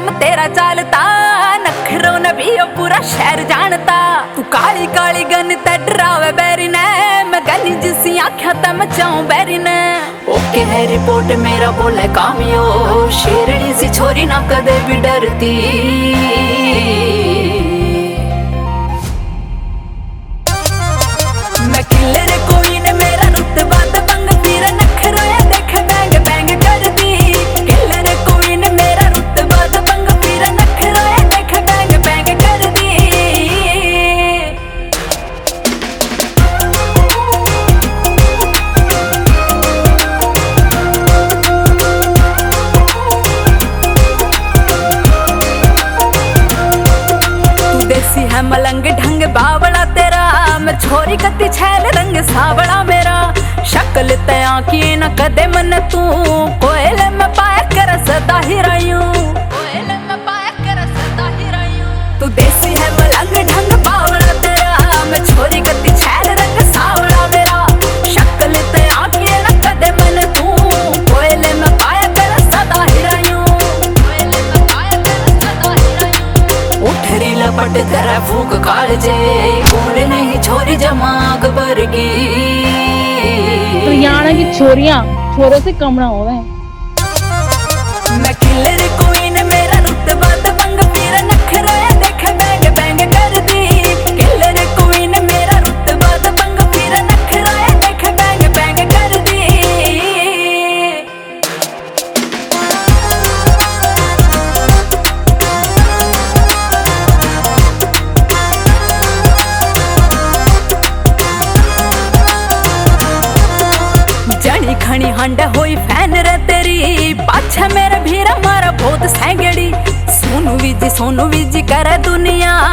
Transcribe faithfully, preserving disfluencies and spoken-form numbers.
तेरा चालता, नखरों ने भी ओ पूरा शहर जानता। तू काली काली गन ते डरावे बैरी ने, मैं गली जिसी आख्या ते मचाऊं बैरी ने। ओके है रिपोर्ट मेरा बोले कामियो, शेरनी सी छोरी ना कदे भी डरती। मैं किलर कोई ने मेरा रुतबा दबंग, फिर नखरों देख बैंग बैंग करदी। किलर कोई ने मेरा रुतबा दबंग, फिर नखरों देख बैंग बैंग करदी। तू देसी है मलंग ढंग बावड़ा तेरा, मैं छोरी कत्ती छैल रंग सावड़ा मेरा। शक्ल तया की न कदे मन तू, कोयल में पाया कर सदा हिरायूं, कोयल में पाया कर सदा हिरायूं। तू देसी है मलंग ढंग बावड़ा तेरा, मैं छोरी कत्ती छैल रंग सावड़ा मेरा। शक्ल तया की न कदे मन तू, कोयल में पाया कर सदा हिरायूं, कोयल में पाया कर सदा हिरायूं। उठरी लपट तेरा फूक कालजे, कूड़ नहीं छोरी जमा अकबर की। तो यहाँ की छोरियां छोरों से कम ना हो रहे। मैं किलर कोई ने मेरा रुतबा दबंग, फिर नखरों देख बैंग बैंग करदी। किलर कोई ने मेरा रुतबा दबंग, फिर नखरों देख बैंग बैंग करदी। जनी खनी हंड होई फैन रे तेरी, पाछे मेरे भीरा मारा बहुत सैगड़ी। सोनू विजी सोनू विजी करे दुनिया,